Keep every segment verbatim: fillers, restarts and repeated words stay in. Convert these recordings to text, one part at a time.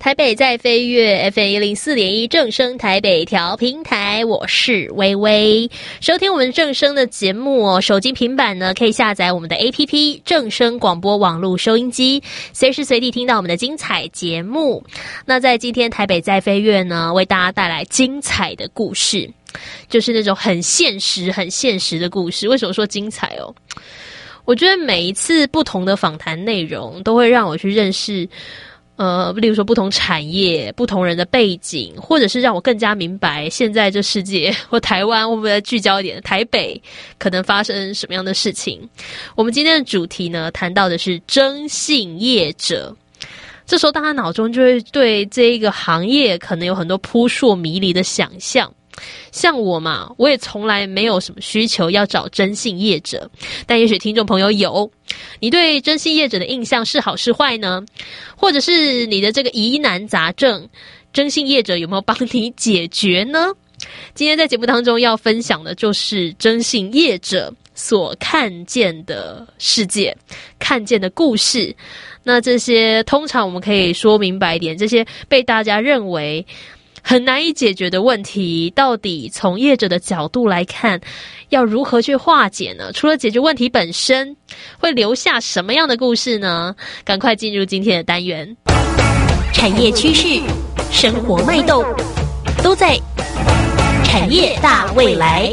台北在飞跃 F M 一零四点一正声台北调频台，我是微微。收听我们正声的节目哦，手机平板呢可以下载我们的 A P P 正声广播网络收音机，随时随地听到我们的精彩节目。那在今天台北在飞跃呢，为大家带来精彩的故事，就是那种很现实很现实的故事。为什么说精彩哦？我觉得每一次不同的访谈内容都会让我去认识呃，例如说不同产业、不同人的背景，或者是让我更加明白现在这世界或台湾，我们再聚焦一点，台北可能发生什么样的事情。我们今天的主题呢，谈到的是征信业者。这时候大家脑中就会对这一个行业可能有很多扑朔迷离的想象。像我嘛，我也从来没有什么需求要找征信业者，但也许听众朋友有。你对征信业者的印象是好是坏呢？或者是你的这个疑难杂症，征信业者有没有帮你解决呢？今天在节目当中要分享的就是征信业者所看见的世界，看见的故事。那这些通常我们可以说明白一点，这些被大家认为很难以解决的问题，到底从业者的角度来看，要如何去化解呢？除了解决问题本身，会留下什么样的故事呢？赶快进入今天的单元。 产业趋势、生活脉动，都在产业大未来。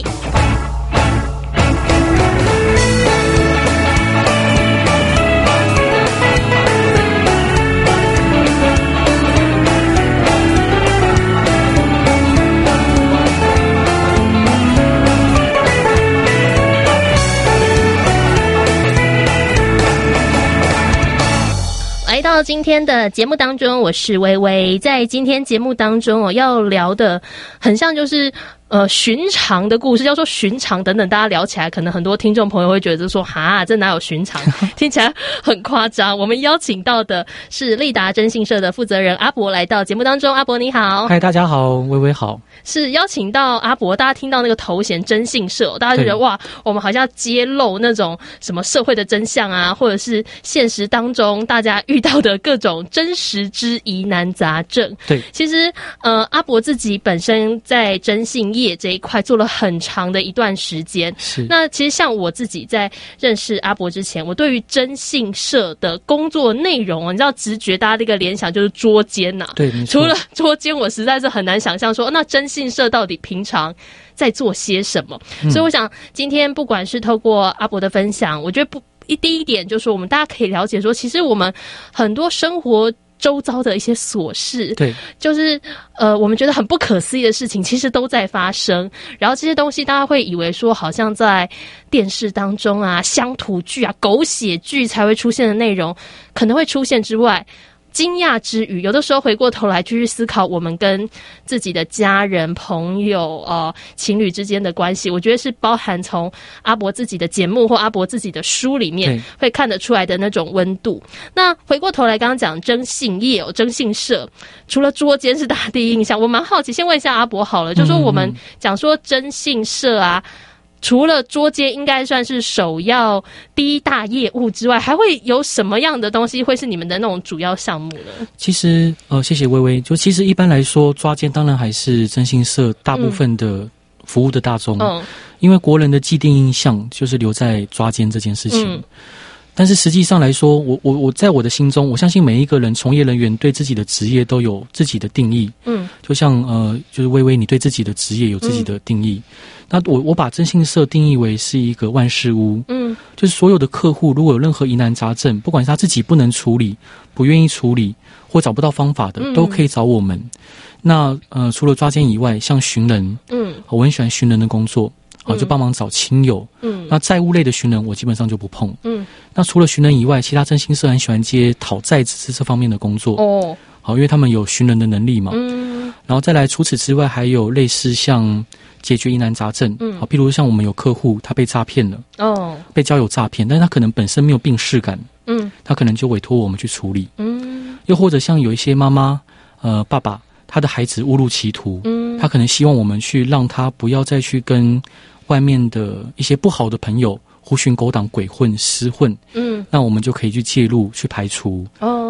来到今天的节目当中，我是微微。在今天节目当中哦，要聊的很像就是呃寻常的故事，要说寻常等等，大家聊起来，可能很多听众朋友会觉得说，哈，这哪有寻常？听起来很夸张。我们邀请到的是立达征信社的负责人阿伯来到节目当中。阿伯你好。 嗨，大家好，微微好。 是邀请到阿伯，大家听到那个头衔征信社，大家就觉得哇，我们好像要揭露那种什么社会的真相啊，或者是现实当中大家遇到的各种真实之疑难杂症。 对， 其实呃，阿伯自己本身在征信业这一块做了很长的一段时间。 是。 那其实像我自己在认识阿伯之前，我对于征信社的工作内容，你知道直觉大家这个联想就是捉奸呐、啊。 对，没错。 除了捉奸，我实在是很难想象说，那征信社到底平常在做些什么、嗯、所以我想今天不管是透过阿伯的分享，我觉得不第一点就是我们大家可以了解说，其实我们很多生活周遭的一些琐事， 对， 就是呃我们觉得很不可思议的事情其实都在发生，然后这些东西大家会以为说好像在电视当中啊、乡土剧啊、狗血剧才会出现的内容可能会出现之外，惊讶之余，有的时候回过头来继续思考我们跟自己的家人、朋友、呃情侣之间的关系，我觉得是包含从阿伯自己的节目或阿伯自己的书里面会看得出来的那种温度。那回过头来刚刚讲征信业哦，征信社，除了捉奸是大家第一印象，我蛮好奇，先问一下阿伯好了，就说我们讲说征信社啊，除了捉奸应该算是首要第一大业务之外，还会有什么样的东西会是你们的那种主要项目呢？ 其实呃，谢谢微微。就其实一般来说，抓奸当然还是征信社大部分的服务的大众、嗯、因为国人的既定印象就是留在抓奸这件事情、嗯、但是实际上来说，我我我在我的心中，我相信每一个人从业人员对自己的职业都有自己的定义。嗯，就像呃，就是微微你对自己的职业有自己的定义。嗯、那我我把征信社定义为是一个万事屋。嗯，就是所有的客户如果有任何疑难杂症，不管是他自己不能处理、不愿意处理或找不到方法的，嗯、都可以找我们。那呃，除了抓奸以外，像寻人，嗯，我很喜欢寻人的工作。好，就帮忙找亲友。嗯，那债务类的寻人我基本上就不碰。嗯，那除了寻人以外，其他征信社很喜欢接讨债这这方面的工作。哦，好，因为他们有寻人的能力嘛。嗯，然后再来，除此之外，还有类似像解决疑难杂症。嗯，好，譬如像我们有客户他被诈骗了。哦，被交友诈骗，但是他可能本身没有病识感。嗯，他可能就委托我们去处理。嗯，又或者像有一些妈妈、呃爸爸，他的孩子误入歧途。嗯，他可能希望我们去让他不要再去跟外面的一些不好的朋友狐群狗党、鬼混、厮混，嗯，那我们就可以去介入、去排除，哦，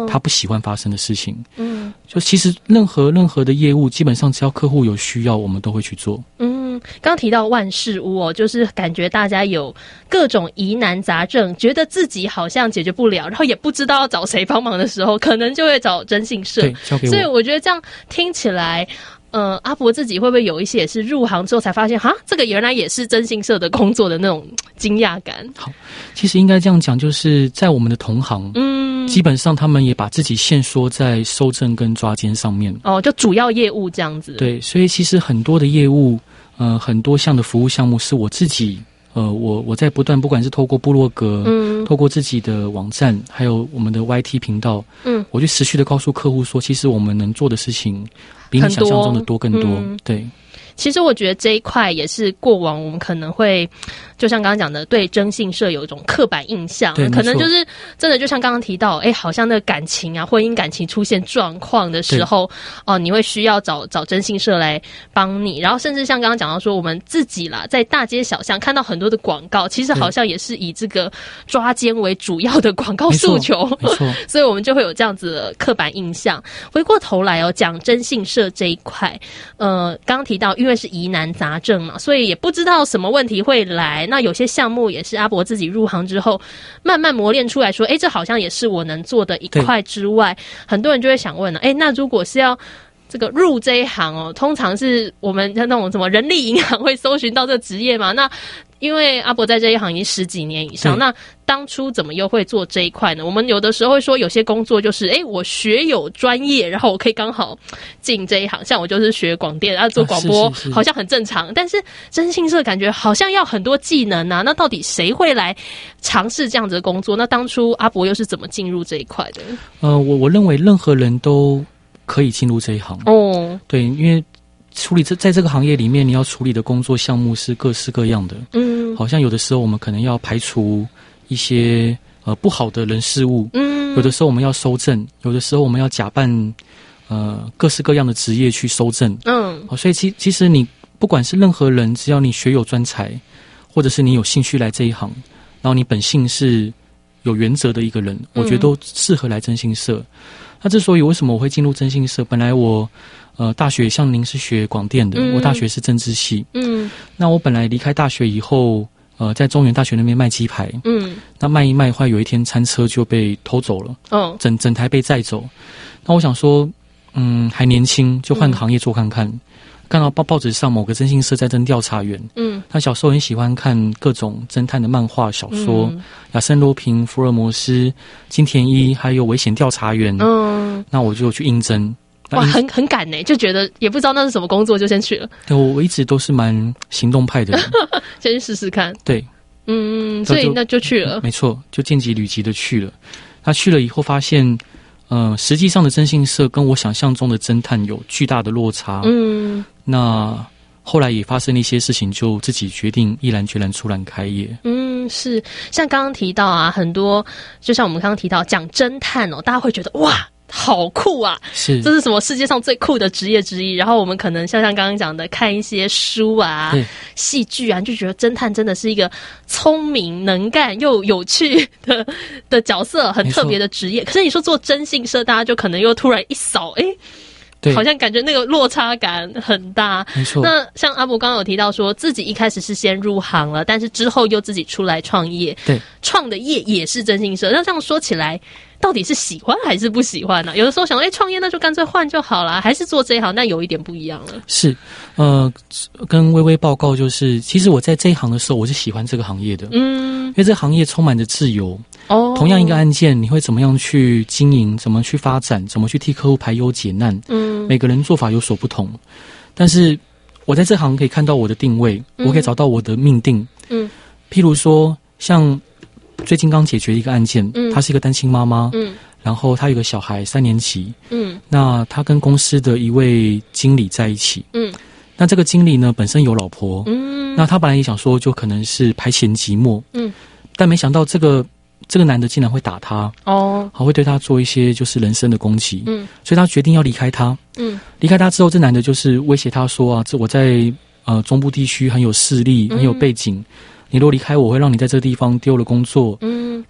哦， 他不喜欢发生的事情。嗯，就其实任何任何的业务，基本上只要客户有需要，我们都会去做。 嗯，刚提到万事屋哦，就是感觉大家有各种疑难杂症，觉得自己好像解决不了，然后也不知道要找谁帮忙的时候，可能就会找征信社。 对，交给我。 所以我觉得这样听起来。呃，阿伯自己会不会有一些也是入行之后才发现，哈，这个原来也是征信社的工作的那种惊讶感？ 好，其实应该这样讲，就是在我们的同行，嗯，基本上他们也把自己限缩在收证跟抓奸上面。 哦，就主要业务这样子。 对，所以其实很多的业务，呃，很多项的服务项目是我自己。呃，我我在不断，不管是透过部落格，嗯，透过自己的网站，还有我们的 Y T 频道，嗯，我就持续的告诉客户说，其实我们能做的事情比你想象中的多更多，嗯、对。 其实我觉得这一块也是过往我们可能会，就像刚刚讲的，对征信社有一种刻板印象，可能就是真的就像刚刚提到，哎，好像那个感情啊，婚姻感情出现状况的时候，哦、呃，你会需要找找征信社来帮你，然后甚至像刚刚讲到说，我们自己啦，在大街小巷看到很多的广告，其实好像也是以这个抓奸为主要的广告诉求， 没错， 所以我们就会有这样子的刻板印象。回过头来哦，讲征信社这一块，呃，刚刚提到。因为是疑难杂症嘛，所以也不知道什么问题会来。那有些项目也是阿伯自己入行之后慢慢磨练出来说，诶，这好像也是我能做的一块之外，很多人就会想问了，诶，那如果是要这个入这一行哦，通常是我们那种什么人力银行会搜寻到这个职业嘛？那因为阿伯在这一行已经十几年以上，那当初怎么又会做这一块呢？我们有的时候会说，有些工作就是，诶，我学有专业，然后我可以刚好进这一行。像我就是学广电，然后做广播，啊、是是是好像很正常。但是征信社感觉好像要很多技能啊。那到底谁会来尝试这样子的工作？那当初阿伯又是怎么进入这一块的？ 呃，我我认为任何人都可以进入这一行哦。对，因为。处理这在这个行业里面，你要处理的工作项目是各式各样的。嗯，好像有的时候我们可能要排除一些呃不好的人事物。嗯，有的时候我们要收证，有的时候我们要假扮呃各式各样的职业去收证。嗯，好，所以其其实你不管是任何人，只要你学有专才，或者是你有兴趣来这一行，然后你本性是有原则的一个人，我觉得都适合来征信社。那之所以为什么我会进入征信社，本来我。呃，大学像您是学广电的，嗯、我大学是政治系。嗯，那我本来离开大学以后，呃，在中原大学那边卖鸡排。嗯，那卖一卖，后来有一天餐车就被偷走了。哦，整整台被载走。那我想说，嗯，还年轻，就换个行业做看看。嗯、看到报报纸上某个征信社在征调查员。嗯，他小时候很喜欢看各种侦探的漫画小说，嗯、亚森罗平、福尔摩斯、金田一，还有危险调查员。嗯，那我就去应征。 哇，很很赶呢，就觉得也不知道那是什么工作，就先去了。 对，我一直都是蛮行动派的人， 先去试试看。 对， 嗯，所以那就去了。 没错，就见机履机的去了。他去了以后发现，呃，实际上的征信社跟我想象中的侦探有巨大的落差。嗯，那后来也发生了一些事情，就自己决定毅然决然出来开业。 嗯，是像刚刚提到啊，很多就像我们刚刚提到讲侦探哦，大家会觉得哇。好酷啊！ 是， 这是什么世界上最酷的职业之一。然后我们可能像像刚刚讲的，看一些书啊、戏剧啊，就觉得侦探真的是一个聪明、能干又有趣的的角色，很特别的职业。可是你说做征信社，大家就可能又突然一扫，哎。好像感觉那个落差感很大。 没错。 那像阿伯刚刚有提到说自己一开始是先入行了，但是之后又自己出来创业。 对。 创的业也是征信社。那这样说起来，到底是喜欢还是不喜欢呢、啊？有的时候想，哎，创业那就干脆换就好了，还是做这一行，但有一点不一样了。 是，呃，跟微微报告就是，其实我在这一行的时候，我是喜欢这个行业的。嗯。因为这个行业充满着自由。哦。同样一个案件，你会怎么样去经营？怎么去发展？怎么去替客户排忧解难？嗯。每个人做法有所不同，但是我在这行可以看到我的定位，嗯、我可以找到我的命定。嗯。譬如说，像最近刚解决一个案件，嗯，她是一个单亲妈妈，嗯，然后她有个小孩三年级，嗯，那她跟公司的一位经理在一起，嗯，那这个经理呢本身有老婆，嗯，那他本来也想说就可能是排遣寂寞，嗯，但没想到这个这个男的竟然会打他，哦，还会对他做一些就是人身的攻击，嗯，所以他决定要离开他，嗯，离开他之后，这男的就是威胁他说啊，这我在呃中部地区很有势力，很有背景。嗯，你如果离开我，会让你在这个地方丢了工作。嗯，然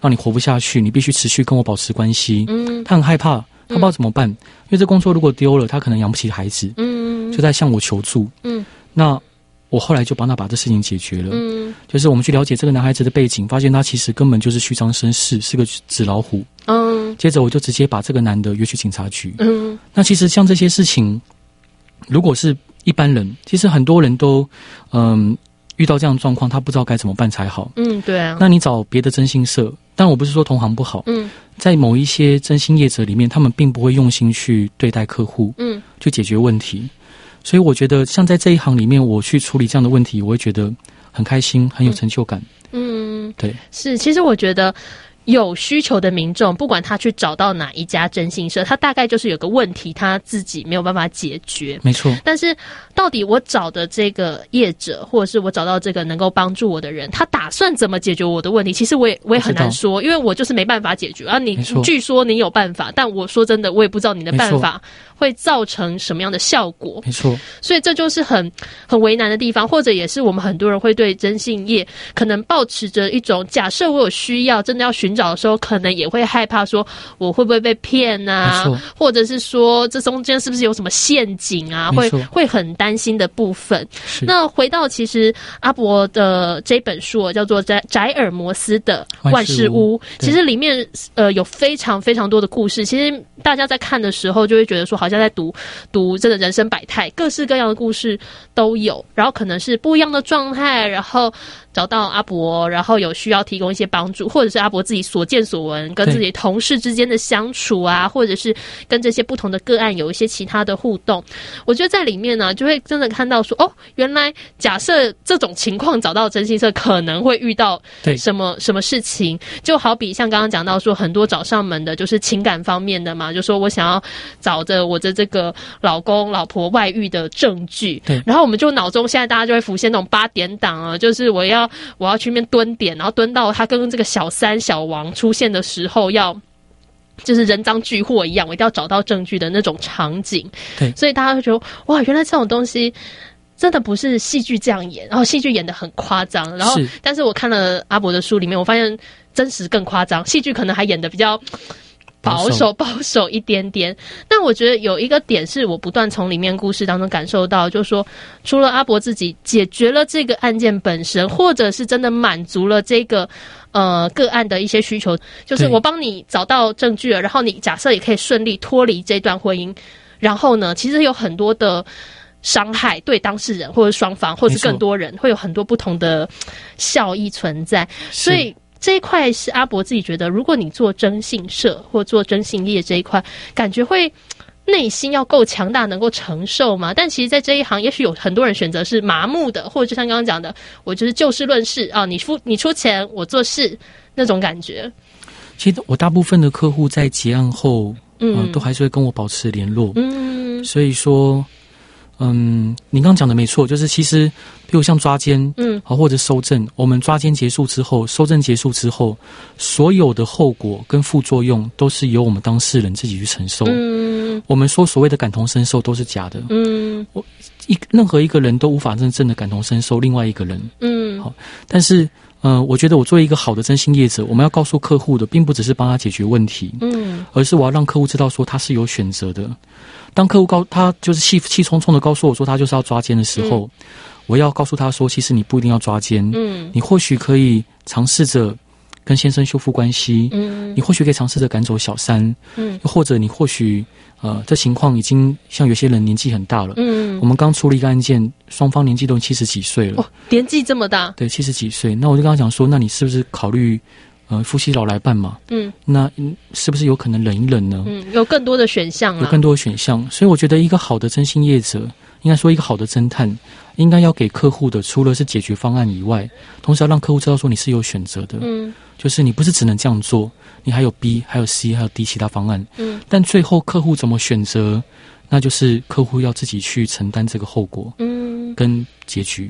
让你活不下去，你必须持续跟我保持关系。嗯，他很害怕，他不知道怎么办，嗯、因为这工作如果丢了，他可能养不起孩子。嗯，就在向我求助。嗯，那我后来就帮他把这事情解决了。嗯，就是我们去了解这个男孩子的背景，发现他其实根本就是虚张声势，是个纸老虎。嗯，接着我就直接把这个男的约去警察局。嗯，那其实像这些事情，如果是一般人，其实很多人都嗯。遇到这样的状况，他不知道该怎么办才好。嗯，对啊。那你找别的征信社，但我不是说同行不好。嗯，在某一些征信业者里面，他们并不会用心去对待客户，嗯，去解决问题。所以我觉得，像在这一行里面，我去处理这样的问题，我会觉得很开心，很有成就感。嗯，对， 是。其实我觉得，有需求的民众，不管他去找到哪一家征信社，他大概就是有个问题，他自己没有办法解决。 没错。 但是到底我找的这个业者，或者是我找到这个能够帮助我的人，他打算怎么解决我的问题？其实我也我也很难说，因为我就是没办法解决啊。你据说你有办法，但我说真的，我也不知道你的办法会造成什么样的效果。 没错。 所以这就是很很为难的地方，或者也是我们很多人会对征信业可能抱持着一种，假设我有需要，真的要寻找的时候，可能也会害怕说我会不会被骗啊，或者是说这中间是不是有什么陷阱啊，会会很担心的部分。那回到其实阿伯的这本书叫做宅宅尔摩斯的万事屋，其实里面呃有非常非常多的故事。其实大家在看的时候就会觉得说好像在读读真的人生百态，各式各样的故事都有，然后可能是不一样的状态，然后找到阿伯，然后有需要提供一些帮助，或者是阿伯自己所见所闻，跟自己同事之间的相处啊，或者是跟这些不同的个案有一些其他的互动。我觉得在里面呢，就会真的看到说，哦，原来假设这种情况找到征信社可能会遇到什么什么事情，就好比像刚刚讲到说，很多找上门的就是情感方面的嘛，就说我想要找着我的这个老公老婆外遇的证据，对，然后我们就脑中现在大家就会浮现那种八点档啊，就是我要我要去那边蹲点，然后蹲到他跟这个小三小王出现的时候，要就是人赃俱获一样，我一定要找到证据的那种场景。对，所以大家会觉得哇，原来这种东西真的不是戏剧这样演，然后戏剧演得很夸张，然后但是我看了阿伯的书里面，我发现真实更夸张，戏剧可能还演得比较保守保守一点点。但我觉得有一个点是我不断从里面故事当中感受到，就是说除了阿伯自己解决了这个案件本身，或者是真的满足了这个呃个案的一些需求，就是我帮你找到证据了，然后你假设也可以顺利脱离这段婚姻，然后呢其实有很多的伤害对当事人或者双方或者更多人会有很多不同的效益存在。所以这一块是阿伯自己觉得，如果你做征信社或做征信业这一块，感觉会内心要够强大，能够承受嘛。但其实在这一行也许有很多人选择是麻木的，或者就像刚刚讲的，我就是就事论事啊，你出你出钱我做事那种感觉。 其实我大部分的客户在结案后嗯、呃，都还是会跟我保持联络。嗯，所以说嗯，你刚刚讲的没错，就是其实比如像抓奸嗯，好或者收证，我们抓奸结束之后，收证结束之后，所有的后果跟副作用都是由我们当事人自己去承受。嗯，我们说所谓的感同身受都是假的。嗯，我一任何一个人都无法真正的感同身受另外一个人。嗯，好，但是呃，我觉得我作为一个好的征信业者，我们要告诉客户的并不只是帮他解决问题，嗯，而是我要让客户知道说他是有选择的。当客户告他就是气气冲冲的告诉我说他就是要抓奸的时候，嗯，我要告诉他说，其实你不一定要抓奸，嗯，你或许可以尝试着跟先生修复关系，嗯，你或许可以尝试着赶走小三，嗯，又或者你或许呃，这情况已经像有些人年纪很大了，嗯，我们刚处理一个案件，双方年纪都七十几岁了， 哦，年纪这么大， 对，七十几岁，那我就跟他讲说，那你是不是考虑？呃，夫妻老来伴嘛，嗯，那是不是有可能忍一忍呢？ 嗯，有更多的选项啊， 有更多的选项。所以我觉得一个好的征信业者，应该说一个好的侦探，应该要给客户的，除了是解决方案以外，同时要让客户知道说你是有选择的，嗯，就是你不是只能这样做，你还有 B， 还有 C， 还有 D 其他方案，嗯，但最后客户怎么选择，那就是客户要自己去承担这个后果，嗯，跟结局。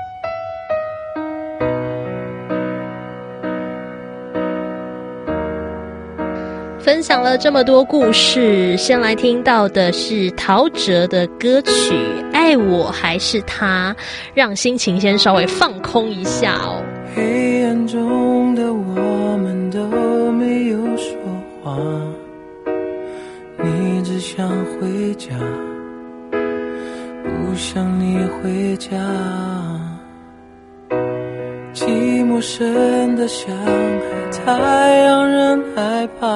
分享了这么多故事，先来听到的是陶喆的歌曲《爱我还是他》，让心情先稍微放空一下哦。 黑暗中的我们都想回家，不想你回家，寂寞深得像海太让人害怕，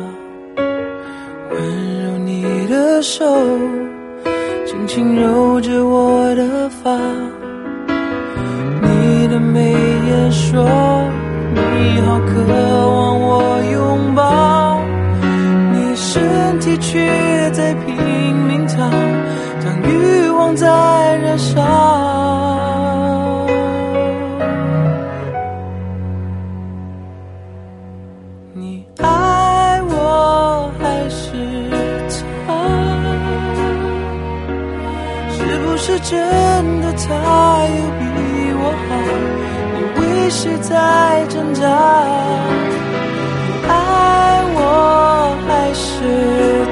温柔你的手轻轻揉着我的发，你的眉眼说你好渴望我拥抱，你身体却在拼命躺，当欲望在燃烧。你爱我还是他？是不是真的他有比我好？你为谁在挣扎？你爱我还是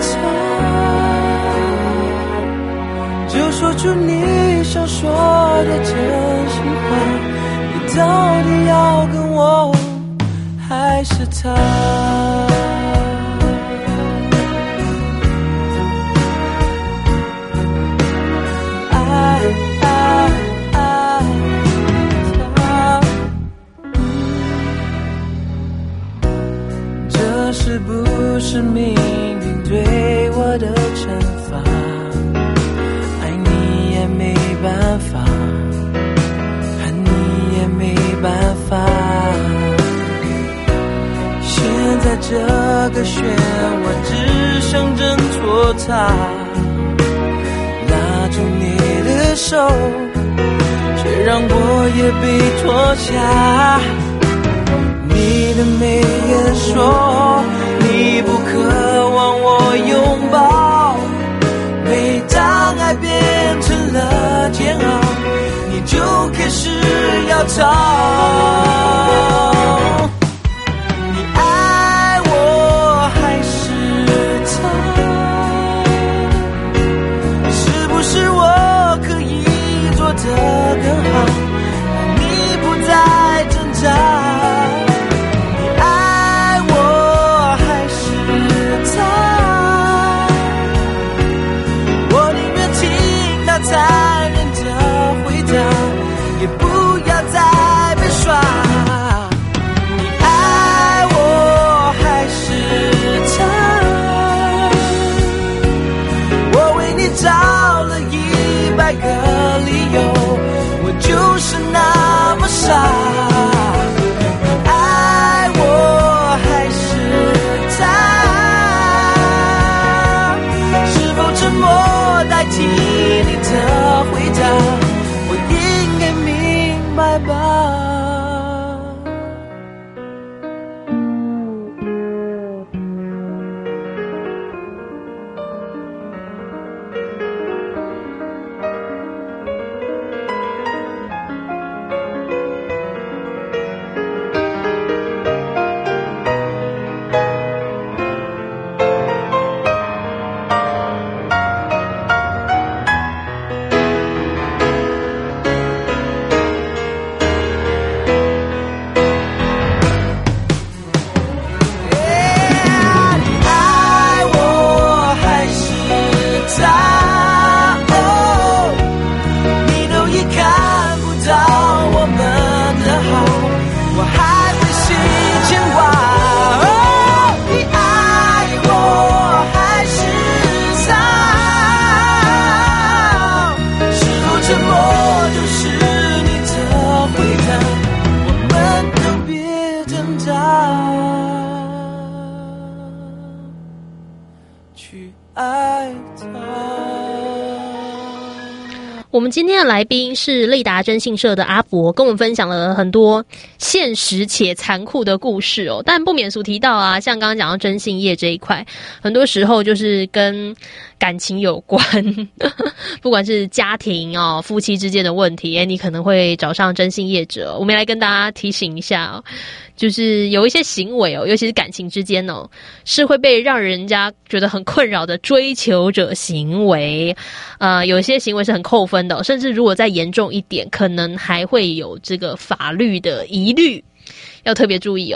他？就说出你想说的真心话，你到底要跟我还是他？爱爱爱他，这是不是命运对我的惩罚？爱你也没办法，恨你也没办法，现在这个漩涡只想挣脱它，拉住你的手，却让我也被拖下。你的眉眼说你不渴望我拥抱，每当爱变成了煎熬，你就开始要逃。你爱我还是他？是不是我可以做得更好，你不再挣扎？残忍的回答，也不要再被耍。你爱我还是他？我为你找了一百个理由，我就是那么傻。你爱我还是他？是否沉默代替你的回答，我应该明白吧。 我们今天的来宾是立达征信社的阿伯，跟我们分享了很多现实且残酷的故事哦。但不免俗提到啊，像刚刚讲到征信业这一块，很多时候就是跟感情有关，不管是家庭哦、夫妻之间的问题，诶你可能会找上征信业者。我们来跟大家提醒一下哦，就是有一些行为哦，尤其是感情之间哦，是会被让人家觉得很困扰的追求者行为。呃，有些行为是很扣分的哦，甚至如果再严重一点，可能还会有这个法律的疑虑，要特别注意哦。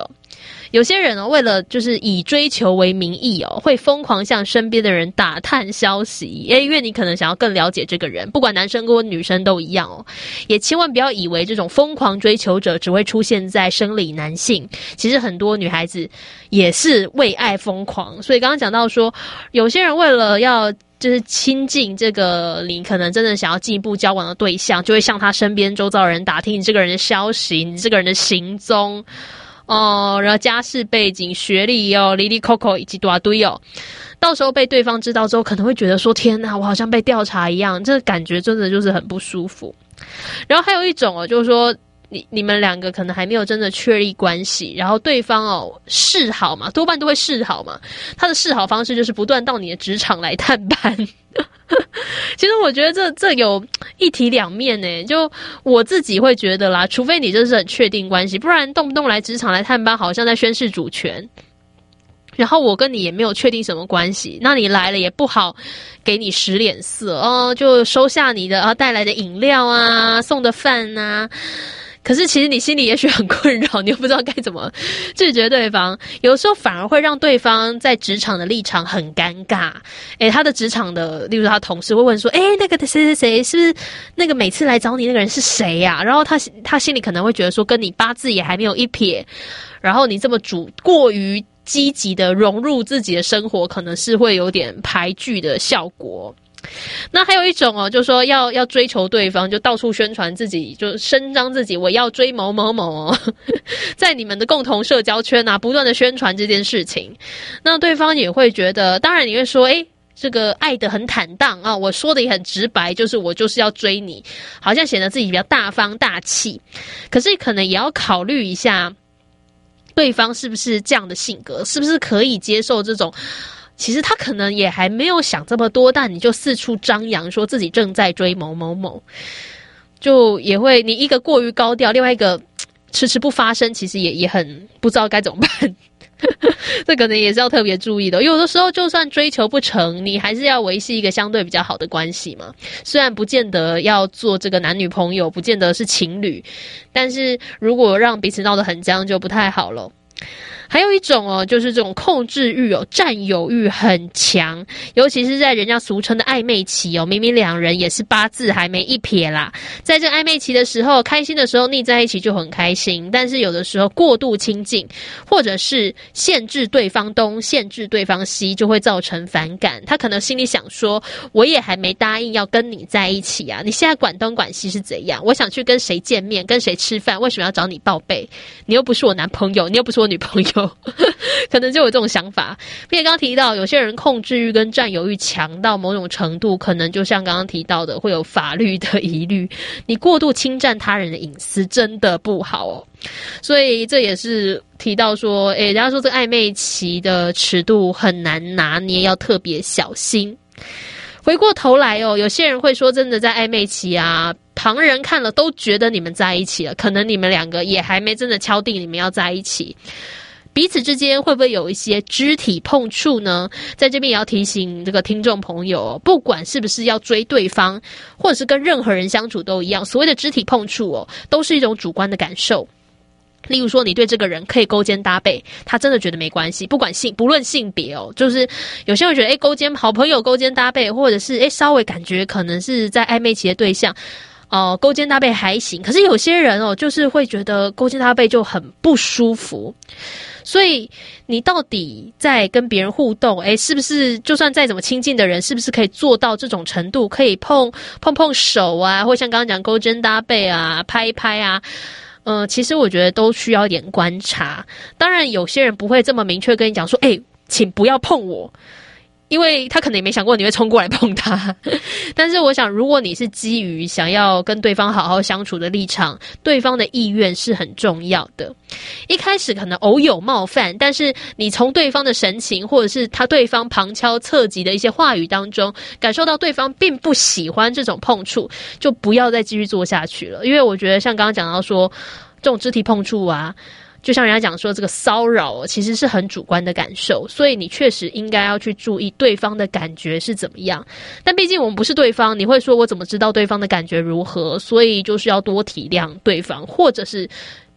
有些人哦，为了就是以追求为名义哦，会疯狂向身边的人打探消息，因为你可能想要更了解这个人，不管男生跟女生都一样哦。也千万不要以为这种疯狂追求者只会出现在生理男性，其实很多女孩子也是为爱疯狂。所以刚刚讲到说，有些人为了要就是亲近这个你可能真的想要进一步交往的对象，就会向他身边周遭的人打听你这个人的消息，你这个人的行踪哦，然后家世背景、学历哦、哩哩扣扣以及大堆哦，到时候被对方知道之后，可能会觉得说：天哪，我好像被调查一样，这个感觉真的就是很不舒服。然后还有一种哦，就是说你你们两个可能还没有真的确立关系，然后对方哦示好嘛，多半都会示好嘛。他的示好方式就是不断到你的职场来探班。其实我觉得这这有一体两面呢，就我自己会觉得啦，除非你真是很确定关系，不然动不动来职场来探班，好像在宣示主权。然后我跟你也没有确定什么关系，那你来了也不好给你使脸色哦，就收下你的啊带来的饮料啊，送的饭啊。可是其实你心里也许很困扰，你又不知道该怎么拒绝对方，有时候反而会让对方在职场的立场很尴尬。诶，他的职场的例如他同事会问说，诶，那个谁谁谁是不是那个每次来找你那个人是谁呀？然后他他心里可能会觉得说，跟你八字也还没有一撇，然后你这么主过于积极的融入自己的生活，可能是会有点排拒的效果。那还有一种哦，就是说要要追求对方，就到处宣传自己，就声张自己我要追某某某哦，在你们的共同社交圈啊，不断的宣传这件事情。那对方也会觉得，当然你会说，诶，这个爱得很坦荡啊，我说的也很直白，就是我就是要追你，好像显得自己比较大方大气。可是可能也要考虑一下，对方是不是这样的性格，是不是可以接受这种。其实他可能也还没有想这么多，但你就四处张扬说自己正在追某某某，就也会你一个过于高调，另外一个迟迟不发声，其实也也很不知道该怎么办。这可能也是要特别注意的。有的时候就算追求不成，你还是要维系一个相对比较好的关系嘛。虽然不见得要做这个男女朋友，不见得是情侣，但是如果让彼此闹得很僵，就不太好了。还有一种哦，就是这种控制欲哦，占有欲很强，尤其是在人家俗称的暧昧期哦，明明两人也是八字还没一撇啦，在这暧昧期的时候，开心的时候腻在一起就很开心，但是有的时候过度亲近，或者是限制对方东，限制对方西，就会造成反感。他可能心里想说，我也还没答应要跟你在一起啊，你现在管东管西是怎样？我想去跟谁见面，跟谁吃饭，为什么要找你报备？你又不是我男朋友，你又不是我女朋友。可能就有这种想法。并且刚刚提到有些人控制欲跟占有欲强到某种程度，可能就像刚刚提到的会有法律的疑虑，你过度侵占他人的隐私真的不好哦。所以这也是提到说，诶，人家说这个暧昧期的尺度很难拿捏，要特别小心。回过头来哦，有些人会说真的在暧昧期啊，旁人看了都觉得你们在一起了，可能你们两个也还没真的敲定你们要在一起，彼此之间会不会有一些肢体碰触呢？在这边也要提醒这个听众朋友，不管是不是要追对方，或者是跟任何人相处都一样，所谓的肢体碰触哦，都是一种主观的感受。例如说，你对这个人可以勾肩搭背，他真的觉得没关系，不管性，不论性别哦，就是有些人觉得，诶，勾肩好朋友勾肩搭背，或者是诶稍微感觉可能是在暧昧期的对象，哦、呃，勾肩搭背还行。可是有些人哦，就是会觉得勾肩搭背就很不舒服。所以你到底在跟别人互动，诶，是不是就算再怎么亲近的人，是不是可以做到这种程度，可以碰碰碰手啊，或像刚刚讲勾肩搭背啊，拍一拍啊？嗯，其实我觉得都需要一点观察。当然有些人不会这么明确跟你讲说，诶，请不要碰我，因为他可能也没想过你会冲过来碰他。但是我想，如果你是基于想要跟对方好好相处的立场，对方的意愿是很重要的。一开始可能偶有冒犯，但是你从对方的神情，或者是他对方旁敲侧击的一些话语当中，感受到对方并不喜欢这种碰触，就不要再继续做下去了。因为我觉得像刚刚讲到说，这种肢体碰触啊，就像人家讲说这个骚扰其实是很主观的感受，所以你确实应该要去注意对方的感觉是怎么样。但毕竟我们不是对方，你会说我怎么知道对方的感觉如何？所以就是要多体谅对方，或者是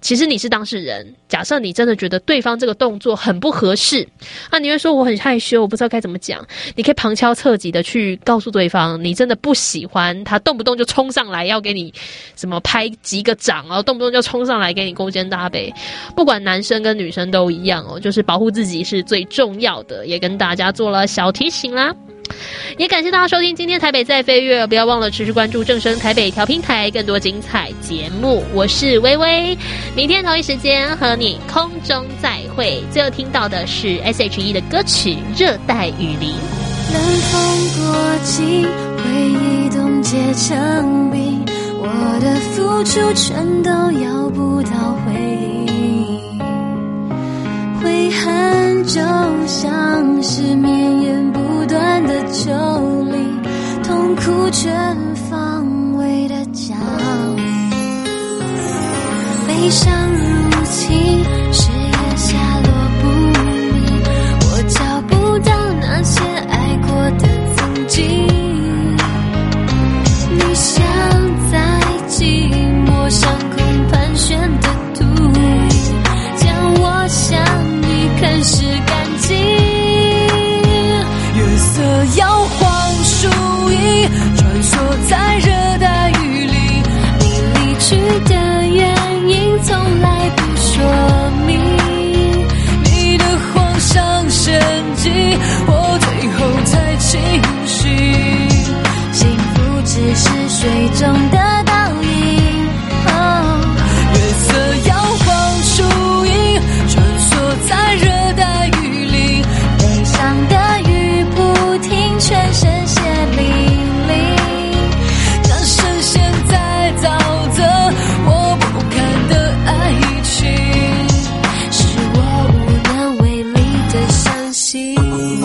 其实你是当事人，假设你真的觉得对方这个动作很不合适，那你会说我很害羞，我不知道该怎么讲。你可以旁敲侧击的去告诉对方，你真的不喜欢他动不动就冲上来要给你什么拍几个掌，然后动不动就冲上来给你勾肩搭背。不管男生跟女生都一样哦，就是保护自己是最重要的，也跟大家做了小提醒啦。也感谢大家收听今天台北在飞跃，不要忘了持续关注正声台北调频台更多精彩节目。我是微微，明天同一时间和你空中再会。最后听到的是 S H E 的歌曲《热带雨林》。 冷风过境，回忆冻结成冰，我的付出全都要不到回应，悔恨就像是绵延不断的丘陵，痛苦全方位的降临，悲伤入侵，誓言下落不明，我找不到那些爱过的曾经，你像在寂寞上空盘旋的秃鹰，将我向你啃食干净，月色摇晃树影，穿梭在热带雨林，你离去的原因从来不说明，你的慌上神经，我最后才清醒，幸福只是水中的倒影，哦，月色摇晃树影，穿梭在热带雨林，悲伤的雨不停，全身血淋淋，那深陷在沼泽我不堪的爱情，是我无能为力的相信。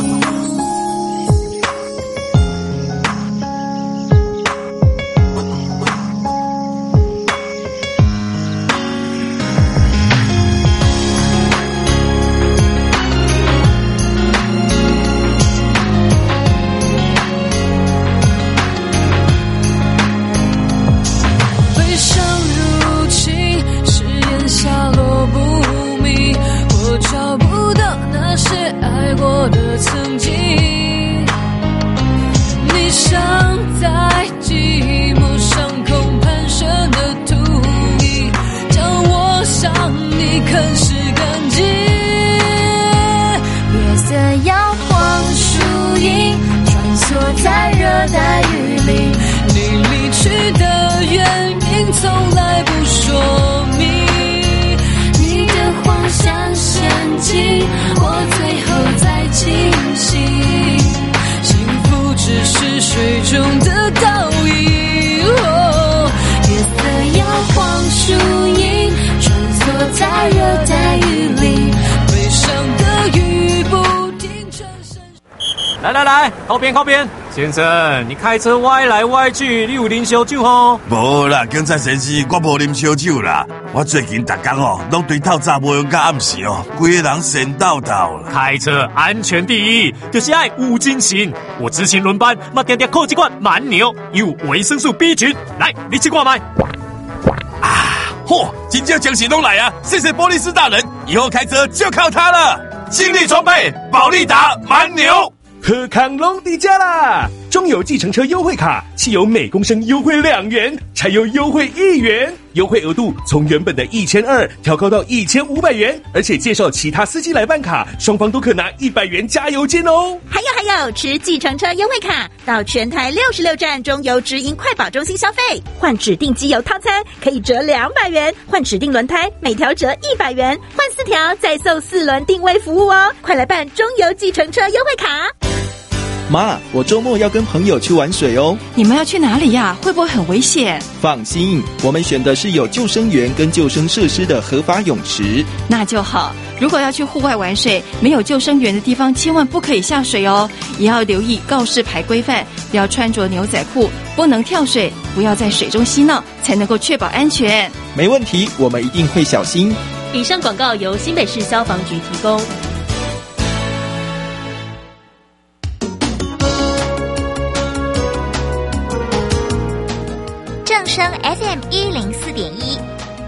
悲伤入侵，誓言下落不明，我找不到那些爱过的曾经，你像在寂寞上空盘旋的秃鹰，将我向你啃食干净，月色摇晃树影，穿梭在热带雨林，你离去的原因从来不说明，你的慌像陷阱，我最后才清醒，幸福只是水中的倒影，哦，月色摇晃树影，穿梭在热带雨林，悲伤的雨不停，全身。 来来来，靠边靠边，先生，你开车歪来歪去，你有啉烧酒吼？ 无啦，警察先生，我无啉烧酒啦。我最近逐工哦，拢对透早无用到暗时哦，规个人神叨叨啦。 开车安全第一，就是爱有精神。我之前轮班，嘛定定靠这款蛮牛，有维生素 B 群。来，你去看麦。 啊，嚯，真正精神拢来啊！谢谢波利斯大人，以后开车就靠它了。精力充沛，保利达蛮牛。 贺康龙底价啦！中油计程车优惠卡，汽油每公升优惠两元，柴油优惠一元，优惠额度从原本的一千二调高到一千五百元，而且介绍其他司机来办卡，双方都可拿一百元加油券哦。 还有还有，持计程车优惠卡到全台六十六站中油直营快宝中心消费，换指定机油套餐可以折两百元，换指定轮胎每条折一百元，换四条再送四轮定位服务哦！快来办中油计程车优惠卡。 妈，我周末要跟朋友去玩水哦。 你们要去哪里呀？会不会很危险？ 放心，我们选的是有救生员跟救生设施的合法泳池。 那就好。如果要去户外玩水，没有救生员的地方千万不可以下水哦，也要留意告示牌规范，不要穿着牛仔裤，不能跳水，不要在水中嬉闹，才能够确保安全。 没问题，我们一定会小心。 以上广告由新北市消防局提供。